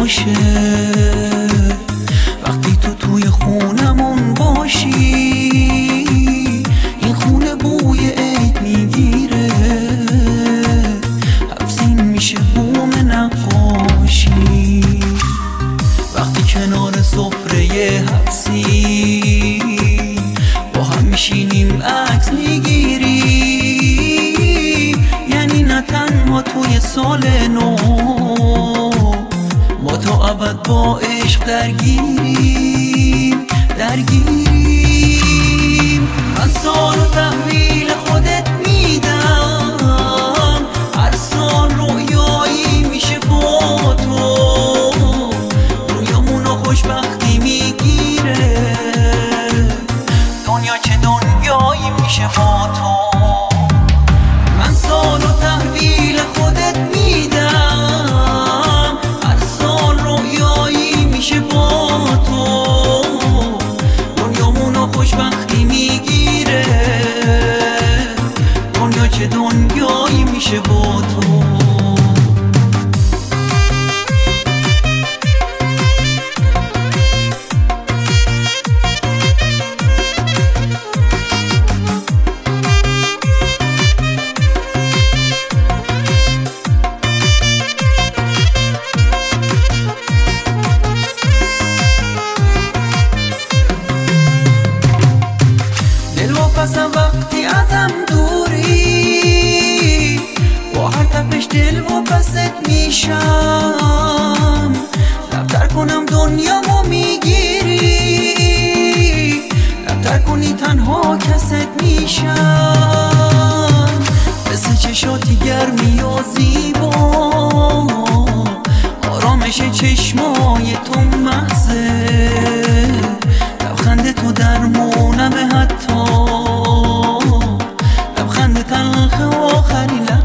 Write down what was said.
باشه. وقتی تو توی خونمون باشی این خونه بوی عید میگیره، حبسین میشه بوم نقاشی. وقتی کنار سفره حبسی با هم میشینیم عکس میگیری، یعنی نه تنها توی سال نو ما تا ابد با عشق درگیریم. من سال و تحویل خودت میدم، هر سال رویایی میشه با تو، رویامونو خوشبختی میگیره، دنیا چه دنیایی میشه با تو. من سال و تحویل خودت میدم، هر سال رویایی میشه با تو، دنیامونو خوشبختی میگیره، دنیا چه دنیایی میشه با تو. دلواپسم وقتی ازم دوری، با هر تپش دلواپست میشم، لبتر کنم دنیامو میگیری، لبتر کنی تنها کست میشم، مثل چشاتی گرمی و زیبا، آرامش چشمای تو محضه، لبخند تو درمونم، حتی لبخند تلخ آخری